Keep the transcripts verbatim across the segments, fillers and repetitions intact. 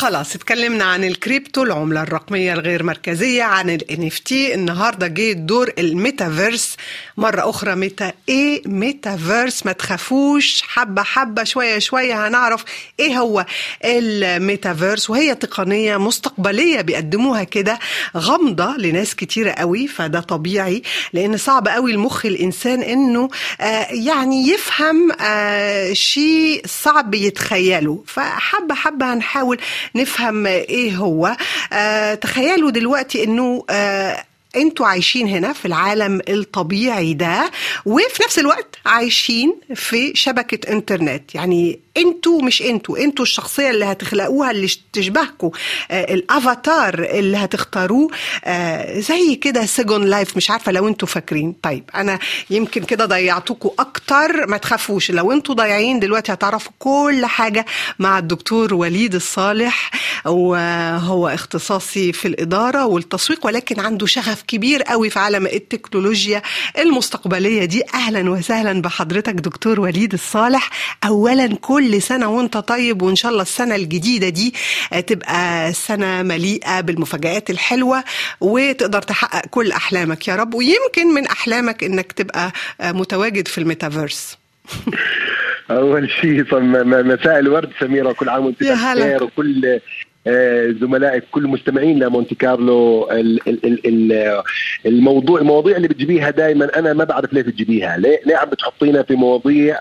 خلاص اتكلمنا عن الكريبتو، العملة الرقمية الغير مركزية، عن ال إن إف تي. النهاردة جه دور الميتافيرس مرة أخرى. ميتا إيه ميتافيرس؟ ما تخافوش، حبة حبة شوية شوية هنعرف إيه هو الميتافيرس. وهي تقنية مستقبلية بيقدموها كده غامضة لناس كتيرة قوي، فده طبيعي لأن صعب قوي المخ الإنسان إنه آه يعني يفهم آه شيء صعب يتخيله. فحبة حبة هنحاول نفهم ايه هو. آه تخيلوا دلوقتي انه آه انتوا عايشين هنا في العالم الطبيعي ده، وفي نفس الوقت عايشين في شبكة انترنت. يعني انتوا مش انتوا انتوا الشخصية اللي هتخلقوها اللي تشبهكوا، آه الافاتار اللي هتختاروه، آه زي كده سيجون لايف. مش عارفة لو انتوا فاكرين. طيب انا يمكن كده ضيعتكوا اكتر، ما تخافوش. لو انتوا ضايعين دلوقتي هتعرفوا كل حاجة مع الدكتور وليد الصالح، وهو اختصاصي في الإدارة والتسويق، ولكن عنده شغف كبير قوي في عالم التكنولوجيا المستقبلية دي. أهلا وسهلا بحضرتك دكتور وليد الصالح. أولا كل سنة وانت طيب، وإن شاء الله السنة الجديدة دي تبقى سنة مليئة بالمفاجآت الحلوة، وتقدر تحقق كل أحلامك يا رب. ويمكن من أحلامك إنك تبقى متواجد في الميتافيرس. أول شيء مساء الورد سميرة، كل عام وانت بخير، وكل زملائك كل مستمعين لمونتي كارلو. الموضوع المواضيع اللي بتجيبيها دائما انا ما بعرف ليه بتجيبيها، ليه ليه عم بتحطينا في مواضيع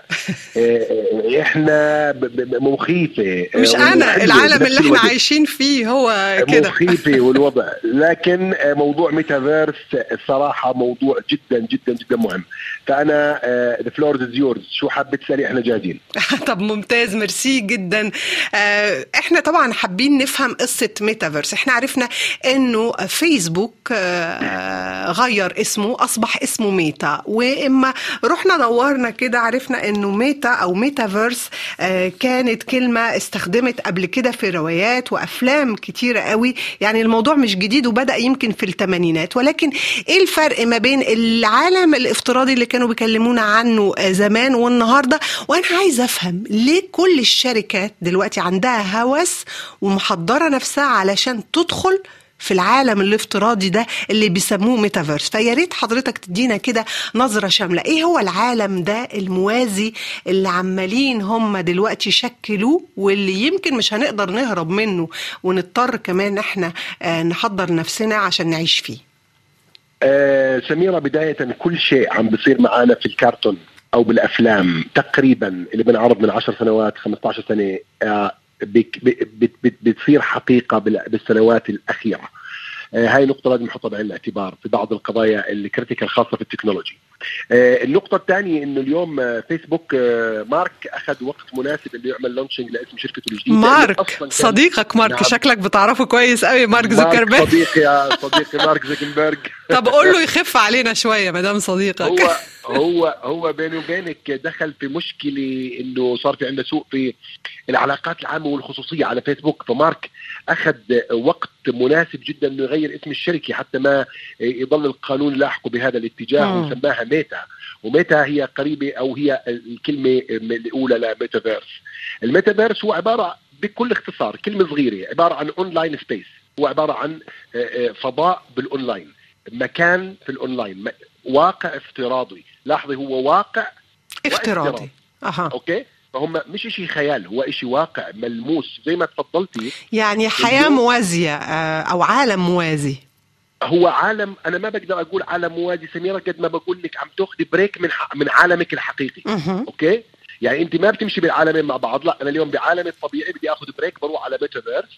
احنا مخيفه. مش انا العالم اللي احنا عايشين فيه هو كده مخيفه والوضع، لكن موضوع ميتافيرس الصراحه موضوع جدا جدا جدا مهم. فانا ذا فلور از يورز، شو حابه تسالي احنا جاهزين. طب ممتاز، ميرسي جدا. احنا طبعا حابين نفهم قصة ميتافيرس. احنا عرفنا انه فيسبوك غير اسمه، اصبح اسمه ميتا. واما رحنا دورنا كده عرفنا انه ميتا او ميتافيرس كانت كلمة استخدمت قبل كده في روايات وافلام كتيرة قوي. يعني الموضوع مش جديد وبدأ يمكن في الثمانينات. ولكن ايه الفرق ما بين العالم الافتراضي اللي كانوا بيكلمونا عنه زمان والنهاردة؟ وانا عايزة افهم ليه كل الشركات دلوقتي عندها هوس ومحضرة نفسها علشان تدخل في العالم الافتراضي ده اللي بيسموه ميتافيرس. فيا ريت حضرتك تدينا كده نظرة شاملة. ايه هو العالم ده الموازي اللي عمالين هم دلوقتي يشكلوه، واللي يمكن مش هنقدر نهرب منه، ونضطر كمان احنا آه نحضر نفسنا عشان نعيش فيه؟ آه سميرة، بداية كل شيء عم بيصير معانا في الكرتون او بالافلام تقريبا اللي بنعرض من عشر سنوات خمسة عشر سنة آه بتصير حقيقة بالسنوات الأخيرة. هاي النقطة لازم نحطها بعين الاعتبار في بعض القضايا اللي كريتيكال خاصة في التكنولوجي. النقطة الثانية إنه اليوم فيسبوك مارك أخذ وقت مناسب إنه يعمل لونشينج لاسم شركته الجديدة. مارك صديقك مارك، نعم. شكلك بتعرفه كويس قوي مارك زوكربيرج. صديقي يا صديقي مارك زوكربيرج. طب قول له يخف علينا شوية مدام صديقك. هو هو هو بيني وبينك دخل في مشكلة إنه صار في عنده سوء في العلاقات العامة والخصوصية على فيسبوك. فمارك أخذ وقت مناسب جدا إنه يغير اسم الشركة حتى ما يضل القانون لاحقه بهذا الاتجاه، وسماها ميتا. وميتا هي قريبة أو هي الكلمة الأولى لميتافيرس. الميتافيرس هو عبارة بكل اختصار كلمة صغيرة، عبارة عن أونلاين سبيس. هو عبارة عن فضاء بالأونلاين، مكان في الأونلاين، واقع افتراضي. لاحظي هو واقع افتراضي. أها. أوكي، فهم مش إشي خيال، هو إشي واقع ملموس زي ما تفضلتي. يعني حياة موازية أو عالم موازي. هو عالم، أنا ما بقدر أقول عالم موازي سميرة قد ما بقول لك عم تأخذي بريك من من عالمك الحقيقي. أه. أوكي، يعني أنت ما بتمشي بالعالمين مع بعض. لا، أنا اليوم بعالمي الطبيعي بدي أخذ بريك، بروح على ميتافيرس،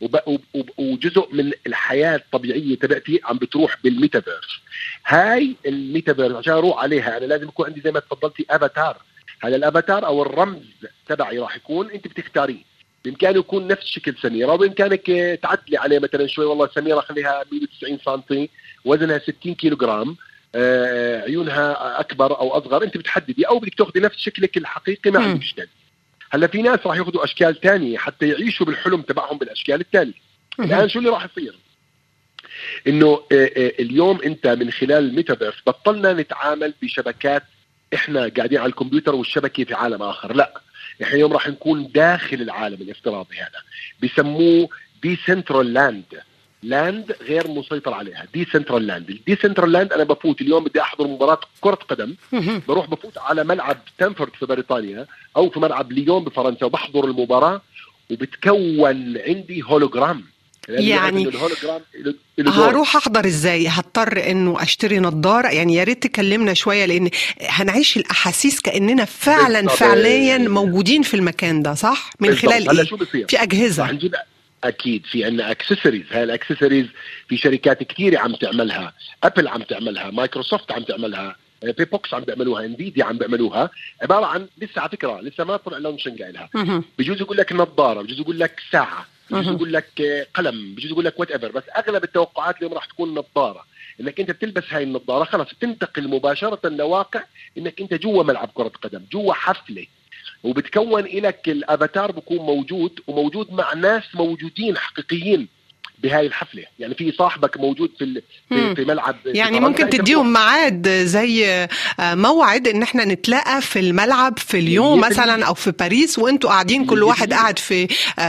وجزء من الحياة الطبيعية تبعتي عم بتروح بالميتافيرس. هاي الميتافيرس عشان أروح عليها أنا لازم يكون عندي زي ما تفضلتي أفاتار. هذا الأفاتار أو الرمز تبعي راح يكون أنت بتختاريه. بإمكانه يكون نفس شكل سميرة، وبإمكانك تعدلي عليه مثلا شوي. والله سميرة خليها مية وتسعين سنتي، وزنها ستين كيلو جرام، آه عيونها أكبر أو أصغر، أنت بتحددي. أو بدك تأخذي نفس شكلك الحقيقي ما عندك إشكال. هلا في ناس راح ياخذوا أشكال تانية حتى يعيشوا بالحلم تبعهم بالأشكال التانية. الآن شو اللي راح يصير؟ إنه اليوم أنت من خلال الميتافيرس بطلنا نتعامل بشبكات إحنا قاعدين على الكمبيوتر والشبكة في عالم آخر. لا، احنا اليوم راح نكون داخل العالم الافتراضي هذا، بيسموه دي سنترال لاند، لاند غير مسيطر عليها، دي سنترال لاند. الدي سنترال لاند انا بفوت اليوم بدي احضر مباراة كرة قدم، بروح بفوت على ملعب ستانفورد في بريطانيا او في ملعب ليون بفرنسا وبحضر المباراة، وبتكون عندي هولوجرام. يعني هروح احضر ازاي؟ هضطر انه اشتري نظارة؟ يعني يا ريت تكلمنا شوية، لان هنعيش الاحاسيس كأننا فعلا فعليا موجودين في المكان ده، صح؟ من خلال ايه؟ في اجهزة اكيد، في عندنا اكسسوارز. هاي الاكسسوارز في شركات كثيره عم تعملها، ابل عم تعملها، مايكروسوفت عم تعملها، بيبوكس عم بيعملوها، انفيديا عم بيعملوها. عباره عن لسه على فكره لسه ما طلع لونشنج لها. بجوز يقول لك نظاره، بجوز يقول لك ساعه، بجوز يقول لك قلم، بجوز يقول لك وات ايفر، بس اغلب التوقعات اليوم راح تكون نظاره، انك انت بتلبس هاي النظاره خلاص تنتقل مباشره لواقع انك انت جوا ملعب كره قدم، جوا حفله، وبتكون لك الافاتار بيكون موجود، وموجود مع ناس موجودين حقيقيين بهاي الحفله. يعني في صاحبك موجود في في, في ملعب، يعني ممكن تديهم ميعاد زي موعد ان احنا نتلاقى في الملعب في اليوم مثلا او في باريس، وانتوا قاعدين كل واحد قاعد في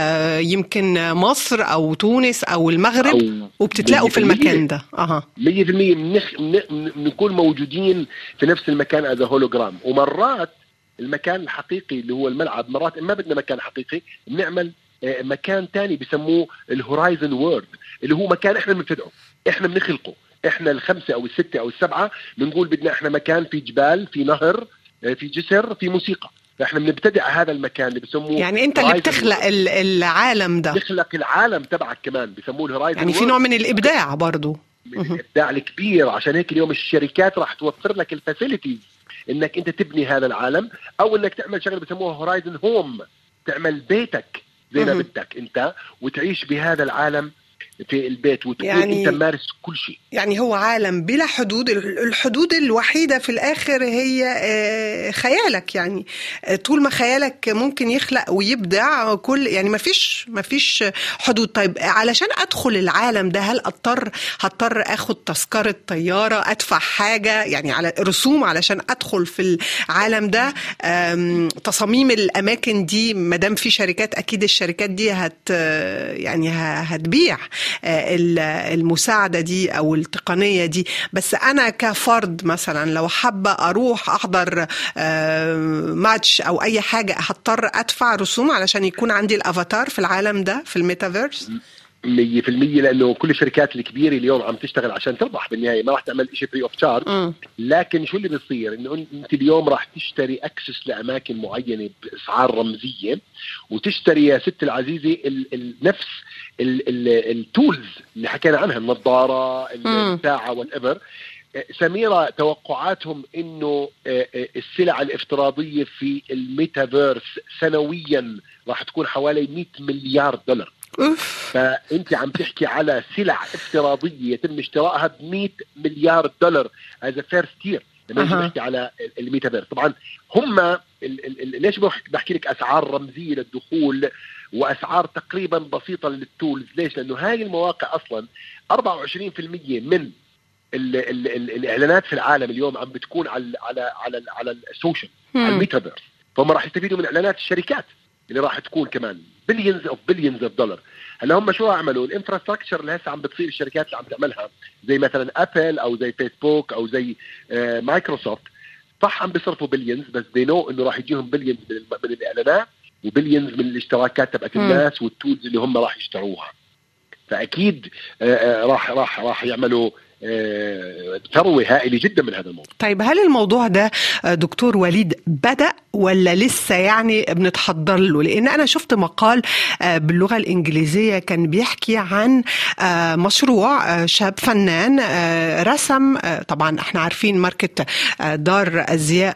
يمكن مصر او تونس او المغرب، أو وبتتلاقوا في المكان ده. اها مية بالمية بنكون موجودين في نفس المكان هذا هولوجرام. ومرات المكان الحقيقي اللي هو الملعب، مرات ما بدنا مكان حقيقي، بنعمل مكان تاني بيسموه الهورايزن وورد، اللي هو مكان احنا بنبتدعه، احنا بنخلقه، احنا الخمسة او الستة او السبعة بنقول بدنا احنا مكان في جبال، في نهر، في جسر، في موسيقى، فاحنا بنبتدع هذا المكان اللي بيسموه. يعني انت اللي بتخلق العالم ده، بتخلق العالم تبعك كمان، بيسموه الهورايزن يعني وورد. في نوع من الابداع برضو، من الابداع الكبير. عشان هيك اليوم الشركات راح توفر لك الفاسيليتيز انك انت تبني هذا العالم، او انك تعمل شغله بسموها هورايزن هوم، تعمل بيتك زي ما بدك انت وتعيش بهذا العالم في البيت، وتكون يعني انت مارس كل شيء. يعني هو عالم بلا حدود، الحدود الوحيدة في الآخر هي خيالك. يعني طول ما خيالك ممكن يخلق ويبدع كل، يعني ما فيش ما فيش حدود. طيب علشان أدخل العالم ده، هل أضطر هضطر أخد تذكرة طيارة، أدفع حاجة يعني على رسوم علشان أدخل في العالم ده؟ تصاميم الأماكن دي مدام في شركات، أكيد الشركات دي هت يعني هتبيع المساعدة دي أو التقنية دي. بس أنا كفرد مثلا لو حابة أروح أحضر ماتش أو أي حاجة، هضطر أدفع رسوم علشان يكون عندي الأفاتار في العالم ده في الميتافيرس؟ مية في المية، لأنه كل الشركات الكبيرة اليوم عم تشتغل عشان تربح بالنهاية، ما راح تعمل إشي فري أوف تشارج. لكن شو اللي بيصير؟ إنه أنت اليوم راح تشتري أكسس لأماكن معينة بأسعار رمزية، وتشتري يا ست العزيزة النفس التولز اللي حكينا عنها، النظارة، الساعة، والإبر. سميرة توقعاتهم إنه السلع الافتراضية في الميتافيرس سنويا راح تكون حوالي مئة مليار دولار. أوف. فأنت عم تحكي على سلع افتراضية يتم اشتراءها ب مئة مليار دولار as a first year لما أه. نحكي على الميتافيرس. طبعا هم ليش بحكي لك أسعار رمزية للدخول وأسعار تقريبا بسيطة للتولز؟ ليش؟ لأنه هاي المواقع أصلا أربعة وعشرين بالمئة من ال ال ال الإعلانات في العالم اليوم عم بتكون على على على على السوشيال، على الميتافيرس. فهم راح يستفيدوا من إعلانات الشركات اللي راح تكون كمان بليونز اوف بليونز اوف دولار. هلا هم شو عملوا؟ الانفراستراكشر اللي هسه عم بتصير الشركات اللي عم تعملها زي مثلا ابل او زي فيسبوك او زي آه مايكروسوفت، صح عم بيصرفوا بليونز، بس they know انه راح يجيهم بليونز من الاعلانات وبليونز من الاشتراكات تبعت الناس والتولز اللي هم راح يشتروها. فاكيد آه آه راح راح راح يعملوا ثروة هائلة جدا من هذا الموضوع. طيب هل الموضوع ده دكتور وليد بدأ ولا لسه يعني بنتحضر له؟ لأن أنا شفت مقال باللغة الإنجليزية كان بيحكي عن مشروع شاب فنان رسم، طبعا احنا عارفين ماركة دار أزياء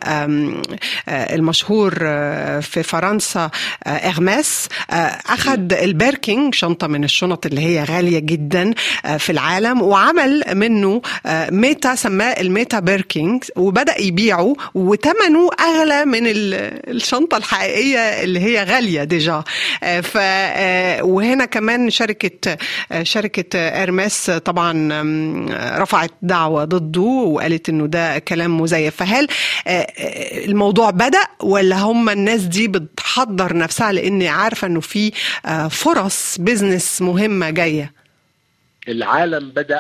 المشهور في فرنسا إغماس، أخذ البيركينج، شنطة من الشنط اللي هي غالية جدا في العالم، وعمل من انه ميتا سماه الميتا بيركينج وبدأ يبيعه وثمنه اغلى من الشنطة الحقيقية اللي هي غالية ديجا. ف وهنا كمان شركة شركة إرميس طبعا رفعت دعوة ضده وقالت انه ده كلام مزيف. فهل الموضوع بدأ ولا هم الناس دي بتحضر نفسها لاني عارفة انه في فرص بيزنس مهمة جاية؟ العالم بدأ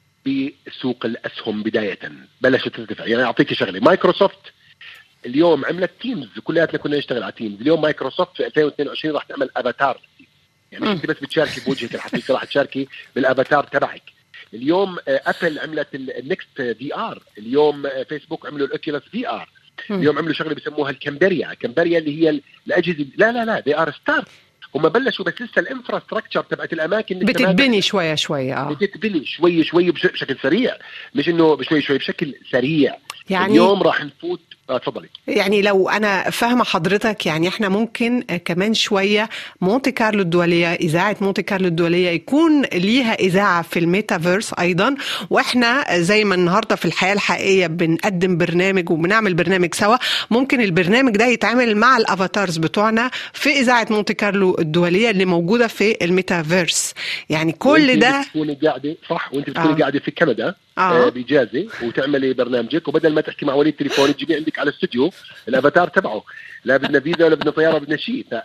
بسوق الأسهم بداية، بلشت ترتفع. يعني أعطيك شغلة، مايكروسوفت اليوم عملت تيمز، كلياتنا كنا نشتغل على تيمز. اليوم مايكروسوفت في ألفين واثنين وعشرين راح تعمل أفاتار، يعني مش انت بس بتشاركي بوجهك الحقيقي، راح تشاركي بالأفاتار تبعك. اليوم أبل عملت النكست في آر، اليوم فيسبوك عملوا الأوكيولس في آر، اليوم عملوا شغلة بيسموها الكامبريا. كامبريا اللي هي الأجهزة، لا لا لا they are start، هم بلشوا بس لسه الانفراستراكشر تبعت الاماكن بتتبني شويه شويه اه بتتبني شوي شوي بشكل سريع، مش انه بشوي شوي، بشكل سريع. يعني اليوم راح نفوت. اتفضلي. يعني لو انا فاهمه حضرتك، يعني احنا ممكن كمان شويه مونتي كارلو الدوليه، اذاعه مونتي كارلو الدوليه يكون ليها اذاعه في الميتافيرس ايضا، واحنا زي ما النهارده في الحياه الحقيقيه بنقدم برنامج وبنعمل برنامج سوا، ممكن البرنامج ده يتعامل مع الافاتارز بتوعنا في اذاعه مونتي كارلو الدوليه اللي موجوده في الميتافيرس. يعني كل ده بتكوني قاعده صح، وانت بتكوني آه. قاعده في كندا آه. بإجازة وتعملي برنامجك، وبدل ما تحكي مع وليد تليفون تجيبي عندك على الاستوديو الافاتار تبعه، لا بدنا فيزا ولا بدنا طياره بدنا شيء. ف...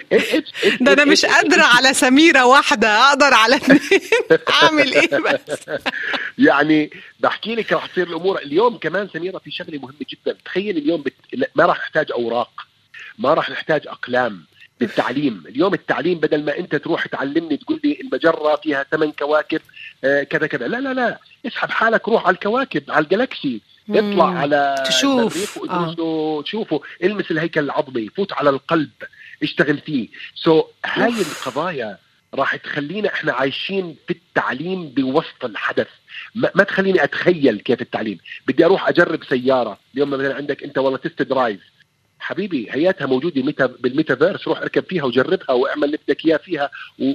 ده انا مش قادره على سميره واحده، اقدر على اثنين. اعمل ايه بس؟ يعني بحكي لك راح تصير الامور. اليوم كمان سميره في شغله مهمه جدا، تخيل اليوم بت... ما راح نحتاج اوراق، ما راح نحتاج اقلام بالتعليم. اليوم التعليم بدل ما انت تروح تعلمني تقول لي المجره فيها ثمان كواكب آه كذا كذا، لا لا لا، اسحب حالك روح على الكواكب، على الجلاكسي، اطلع على تشوف آه. تشوفه، المس الهيكل العظمي، فوت على القلب، اشتغل فيه. سو so, هاي القضايا راح تخلينا احنا عايشين في التعليم بوسط الحدث. ما, ما تخليني اتخيل كيف التعليم، بدي اروح اجرب سياره اليوم مثلا عندك انت والله تست درايف، حبيبي هياتها موجوده ميتا بالميتافيرس، روح اركب فيها وجربها واعمل اللي بدك اياه فيها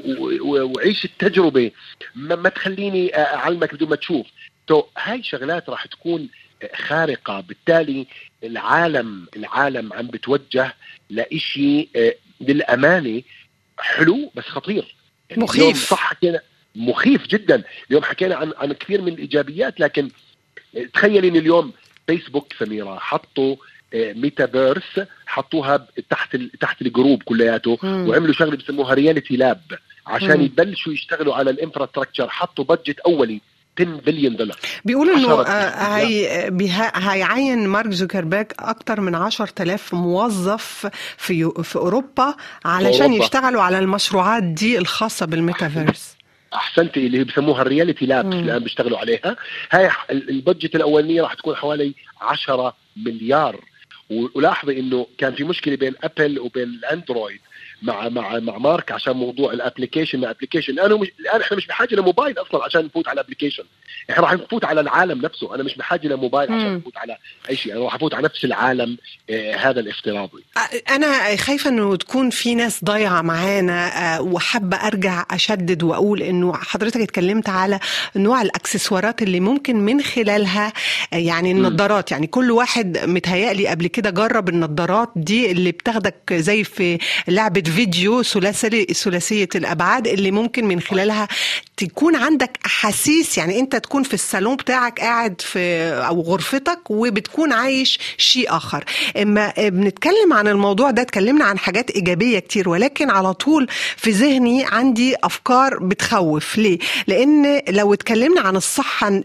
وعيش التجربه. ما, ما تخليني اعلمك بدون ما تشوف. تو هاي شغلات راح تكون خارقه، بالتالي العالم العالم عم بتوجه لإشي للامانه حلو بس خطير، يعني مخيف. صح حكينا مخيف جدا. اليوم حكينا عن عن كثير من الايجابيات، لكن تخيل ان اليوم فيسبوك سميره حطوا ميتافيرس، حطوها تحت تحت الجروب كلياته، وعملوا شغله بسموها رياليتي لاب عشان يبلشوا يشتغلوا على الانفراستراكشر. حطوا بادجت اولي عشرة بليون دولار. بيقولوا انه هي هيعين مارك زوكربيرج اكتر من عشرة آلاف موظف في في اوروبا علشان أوروبا. يشتغلوا على المشروعات دي الخاصه بالميتافيرس. احسنتي، اللي بسموها الرياليتي لاب الان بيشتغلوا عليها. هاي البادجت الاولانيه راح تكون حوالي عشرة مليار. ولاحظي انه كان في مشكله بين ابل وبين الاندرويد مع مع مع مارك عشان موضوع الابلكيشن. الابلكيشن الان مش الان احنا مش بحاجه لموبايل اصلا عشان نفوت على الابلكيشن، احنا راح نفوت على العالم نفسه. انا مش بحاجه لموبايل عشان نفوت على اي شيء، انا راح افوت على نفس العالم آه هذا الافتراضي. انا خايفه انه تكون في ناس ضايعه معانا، آه وحابه ارجع اشدد واقول انه حضرتك اتكلمت على نوع الاكسسوارات اللي ممكن من خلالها آه يعني النظارات. يعني كل واحد متهيألي قبل كده جرب النظارات دي اللي بتاخدك زي في لعبه فيديو ثلاثي ثلاثيه الابعاد، اللي ممكن من خلالها تكون عندك احاسيس. يعني انت تكون في الصالون بتاعك قاعد في او غرفتك وبتكون عايش شيء اخر. اما بنتكلم عن الموضوع ده اتكلمنا عن حاجات ايجابيه كتير، ولكن على طول في ذهني عندي افكار بتخوف. ليه؟ لان لو اتكلمنا عن الصحه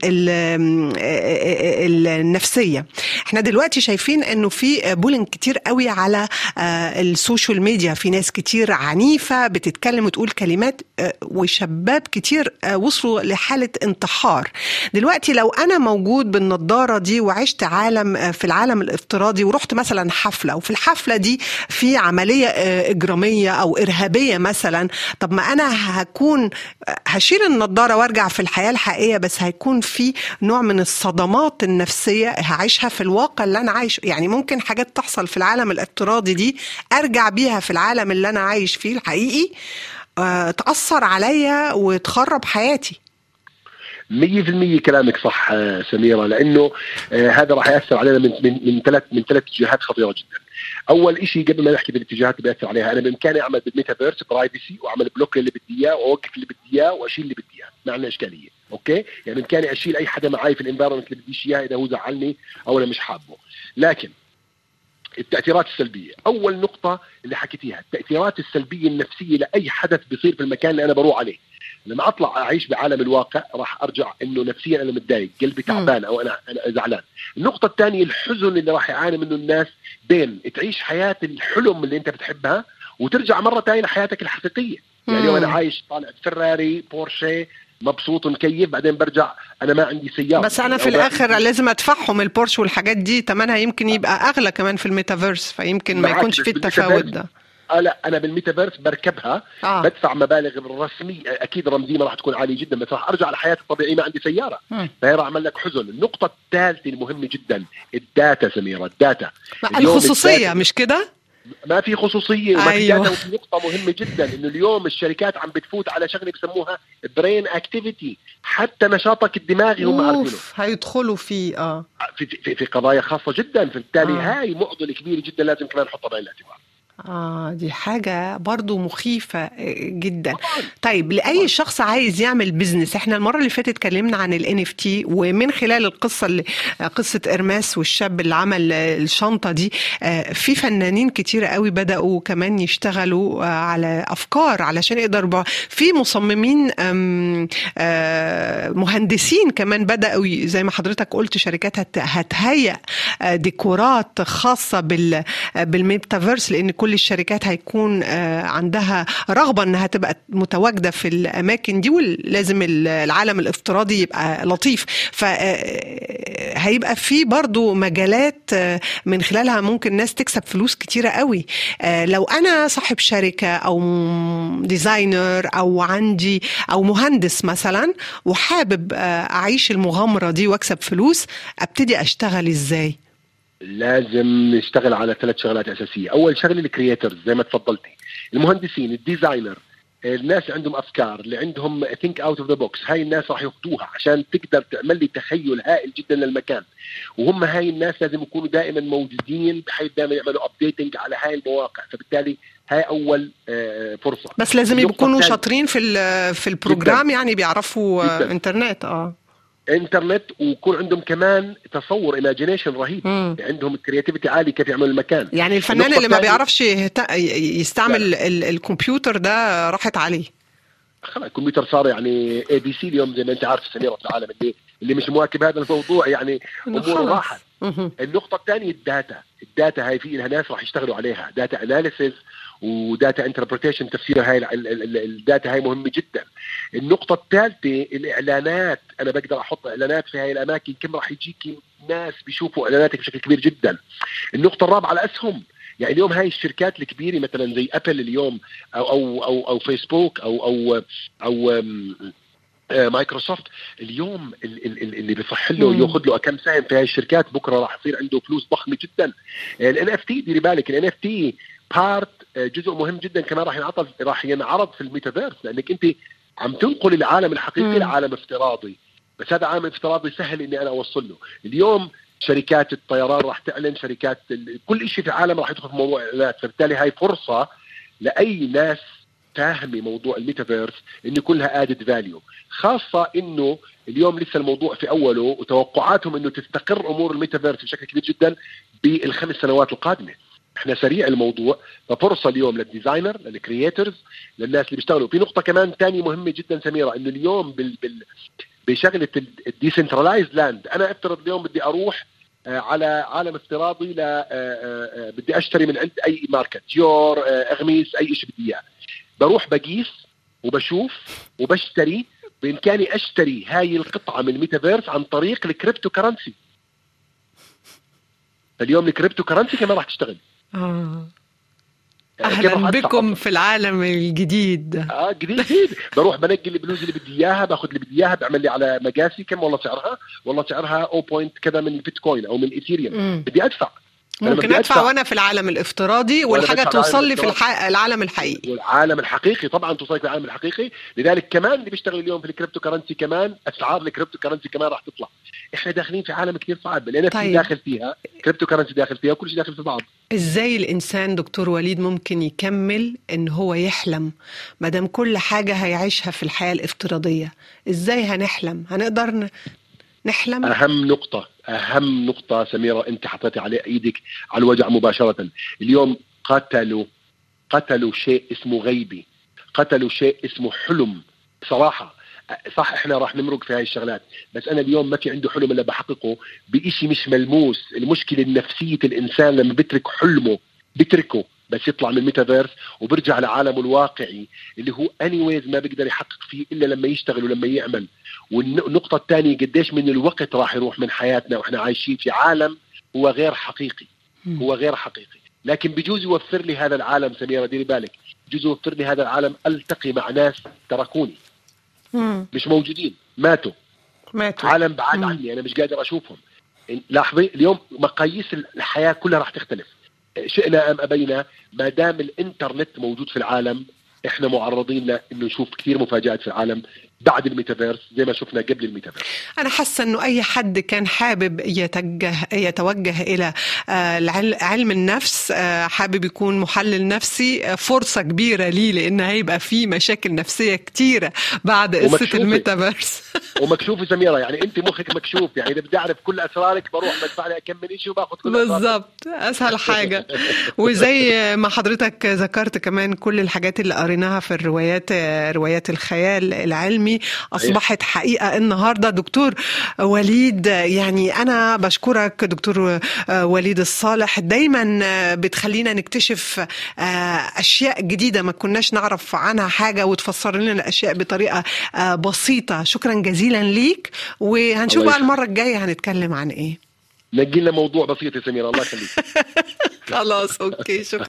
النفسيه، احنا دلوقتي شايفين انه في بولينج كتير قوي على السوشيال ميديا، في ناس كتير عنيفه بتتكلم وتقول كلمات، وشباب كتير وصلوا لحاله انتحار. دلوقتي لو انا موجود بالنضاره دي وعشت عالم في العالم الافتراضي ورحت مثلا حفله، وفي الحفله دي في عمليه اجراميه او ارهابيه مثلا، طب ما انا هكون هشيل النضاره وارجع في الحياه الحقيقيه، بس هيكون في نوع من الصدمات النفسيه هعيشها في الواقع اللي انا عايش. يعني ممكن حاجات تحصل في العالم الافتراضي دي ارجع بيها في العالم اللي انا عايش فيه الحقيقي، تأثر عليا وتخرب حياتي. مية بالمية كلامك صح سميرة، لأنه آه هذا راح يأثر علينا من من من ثلاث من ثلاث جهات خطيرة جدا. أول إشي قبل ما نحكي بالاتجاهات اللي بيأثر عليها، أنا بإمكاني أعمل بالميتافيرس برايفسي وأعمل بلوك اللي بدي إياه وأوقف اللي بدي إياه وأشيل اللي بدي إياه، ما عندنا إشكالية. أوكي، يعني بإمكاني أشيل أي حدا معي في الانفايرمنت اللي بديش إياه إذا هو زعلني أو أنا مش حابه. لكن التأثيرات السلبية، أول نقطة اللي حكيتيها، التأثيرات السلبية النفسية لأي حدث بيصير في المكان اللي أنا بروح عليه. لما أطلع أعيش بعالم الواقع راح أرجع إنه نفسيا أنا متضايق، قلبي تعبان أو أنا أنا زعلان. النقطة الثانية الحزن اللي راح يعاني منه الناس، بين تعيش حياة الحلم اللي أنت بتحبها وترجع مرة تانية لحياتك الحقيقية. يعني أنا عايش طالع فراري بورشي مبسوط مكيف، بعدين برجع أنا ما عندي سيارة، بس أنا في الآخر لازم أدفعهم البورش والحاجات دي، تمنها يمكن يبقى أغلى كمان في الميتافيرس، فيمكن ما يكونش في التفاوت ده. آه لا، أنا بالميتافيرس بركبها آه. بدفع مبالغ رسمية أكيد رمزية ما راح تكون عالية جدا، بس راح أرجع لحياتي الطبيعية ما عندي سيارة، فهي راح أعمل لك حزن. النقطة الثالثة المهمة جدا الداتا سميرة، الداتا الخصوصية الداتا مش كده؟ ما في خصوصية وما أيوه. في داتا. وفي نقطة مهمة جدا إنه اليوم الشركات عم بتفوت على شغلة بسموها برين اكتيفيتي، حتى نشاطك الدماغي هم عارفينه، هيدخلوا فيه اه في, في, في قضايا خاصة جدا. فبالتالي آه. هاي معضلة كبيرة جدا لازم كمان نحطها بعين الاعتبار. آه دي حاجة برضو مخيفة جدا. طيب لأي شخص عايز يعمل بيزنس، احنا المرة اللي فاتت اتكلمنا عن ال إن إف تي، ومن خلال القصة اللي قصة إرماس والشاب اللي عمل الشنطة دي، في فنانين كتير قوي بدأوا كمان يشتغلوا على أفكار علشان يقدروا، في مصممين مهندسين كمان بدأوا زي ما حضرتك قلت شركات هتهيئ ديكورات خاصة بال بالميتافيرس، لأن كل الشركات هيكون عندها رغبة أنها تبقى متواجدة في الأماكن دي، ولازم العالم الافتراضي يبقى لطيف. فهيبقى في برضو مجالات من خلالها ممكن ناس تكسب فلوس كتيرة قوي. لو أنا صاحب شركة أو ديزاينر أو عندي أو مهندس مثلا وحابب أعيش المغامرة دي واكسب فلوس، أبتدي أشتغل إزاي؟ لازم نشتغل على ثلاث شغلات أساسية. أول شغلة الكرياترز زي ما تفضلتي، المهندسين، الديزاينر، الناس عندهم أفكار، اللي عندهم think out of the box، هاي الناس راح ياخدوها عشان تقدر تعمل لي تخيل هائل جدا للمكان. وهم هاي الناس لازم يكونوا دائما موجودين بحيث دائما يعملوا updating على هاي المواقع. فبالتالي هاي أول فرصة. بس لازم يكونوا شاطرين في في البروجرام، يعني بيعرفوا جداً. انترنت اه انترنت، ويكون عندهم كمان تصور ايماجينيشن رهيب. مم. عندهم كرياتيفيتي عالي كيف يعملوا المكان. يعني الفنان اللي ما بيعرفش يستعمل المكمبيوتر ده راحت عليه خلاص. الكمبيوتر صار يعني اي بي سي اليوم زي ما انت عارف سميرة في العالم، اللي اللي مش مواكب هذا الموضوع يعني امور راحت. النقطه الثانيه الداتا. الداتا هاي في لها ناس راح يشتغلوا عليها، داتا اناليسيز وداتا انتربريتيشن، تفسير هاي الداتا هاي مهمه جدا. النقطه الثالثه الاعلانات. انا بقدر احط اعلانات في هاي الاماكن، كم راح يجيك ناس بيشوفوا اعلاناتك بشكل كبير جدا. النقطه الرابعه الاسهم. يعني اليوم هاي الشركات الكبيره مثلا زي ابل اليوم او او او, أو فيسبوك او او او, أو مايكروسوفت اليوم اللي بيصح له ياخذ له كم سهم في هاي الشركات، بكره راح يصير عنده فلوس ضخمه جدا. ال إن إف تي ديري بالك، ال إن إف تي بارت جزء مهم جدا كمان راح ينعرض راح ينعرض في الميتافيرس، لانك انت عم تنقل العالم الحقيقي لعالم افتراضي. بس هذا عالم افتراضي سهل اني انا اوصل له. اليوم شركات الطيران راح تعلن، شركات كل شيء في العالم راح يدخل في موضوع الاعلانات. فبالتالي هاي فرصه لاي ناس فاهمي موضوع الميتافيرس انه كلها ادد فاليو، خاصه انه اليوم لسه الموضوع في اوله، وتوقعاتهم انه تستقر امور الميتافيرس بشكل كبير جدا بالخمس سنوات القادمه. احنا سريع الموضوع، ففرصه اليوم للديزاينر، للكرييترز، للناس اللي بيشتغلوا. في نقطه كمان ثانيه مهمه جدا سميره، انه اليوم بال بال بشغله الديسنترلايزد لاند، انا افترض اليوم بدي اروح على عالم افتراضي، لا بدي اشتري من عند اي ماركه ديور، اغميس، اي شيء بدي اياه، بروح بقيس وبشوف وبشتري. بإمكاني أشتري هاي القطعة من الميتافيرس عن طريق الكريبتو كرنسي. اليوم الكريبتو كرنسي كمان راح تشتغل. آه. أهلا بكم في العالم الجديد. آه جديد جديد. بروح بنقي البلوز اللي بدي إياها، باخذ اللي بدي إياها، بعمل لي على مقاسي كم والله سعرها، والله سعرها أو بوينت كذا من البيتكوين أو من إيثيريوم، بدي أدفع. ممكن ادفع وانا في العالم الافتراضي والحاجه توصل لي في الح... العالم الحقيقي. والعالم الحقيقي طبعا توصل في العالم الحقيقي. لذلك كمان اللي بيشتغل اليوم في الكريبتو كرنسي كمان اسعار الكريبتو كرنسي كمان راح تطلع. احنا داخلين في عالم كثير صعب، لان طيب. في داخل فيها كريبتو كرنسي داخل فيها وكل شيء داخل في بعض. ازاي الانسان دكتور وليد ممكن يكمل ان هو يحلم ما دام كل حاجه هيعيشها في الحياه الافتراضيه؟ ازاي هنحلم؟ هنقدر ن... نحلم؟ أهم نقطة أهم نقطة سميرة أنت حطيتي على إيدك على الوجع مباشرة. اليوم قتلوا قتلوا شيء اسمه غيبي، قتلوا شيء اسمه حلم. بصراحة صح إحنا راح نمرق في هاي الشغلات، بس أنا اليوم ما في عنده حلم إلا بحققه بإشي مش ملموس. المشكلة النفسية الإنسان لما بترك حلمه بتركه بس يطلع من الميتافيرس وبرجع لعالمه الواقعي اللي هو anyways ما بيقدر يحقق فيه إلا لما يشتغل ولما يعمل. والنقطة الثانية قديش من الوقت راح يروح من حياتنا وإحنا عايشين في عالم هو غير حقيقي، هو غير حقيقي. لكن بجوز يوفر لي هذا العالم سميرة، ديري بالك، بجوز يوفر لي هذا العالم ألتقي مع ناس تركوني مم. مش موجودين، ماتوا ماتوا عالم بعاد مم. عني، أنا مش قادر أشوفهم. لاحظي اليوم مقاييس الحياة كلها راح تختلف، شئنا أم أبينا. ما دام الإنترنت موجود في العالم إحنا معرضين لأنه نشوف كثير مفاجآت في العالم بعد الميتافيرس زي ما شفنا قبل الميتافيرس. أنا حاسة إنه أي حد كان حابب يتوجه يتوجه إلى علم النفس، حابب يكون محلل نفسي، فرصة كبيرة ليه، لأن هيبقى فيه مشاكل نفسية كتيرة بعد قصة الميتافيرس. ومكشوفة سميرة، يعني أنت مخك مكشوف، يعني إذا بدي أعرف كل أسرارك بروح بدفع لي أكمل إشي وباخد كل أسرارك. بالضبط، أسهل حاجة. وزي ما حضرتك ذكرت كمان كل الحاجات اللي قريناها في الروايات، روايات الخيال العلمي أصبحت حقيقة النهاردة. دكتور وليد، يعني أنا بشكرك دكتور وليد الصالح، دايما بتخلينا نكتشف أشياء جديدة ما كناش نعرف عنها حاجة وتفسر لنا الأشياء بطريقة بسيطة. شكرا جزيلا ليك، وهنشوف بقى المرة الجاية هنتكلم عن إيه. نجي لنا موضوع بسيط يا سميرة، الله يخليك. خلاص أوكي، شكرا.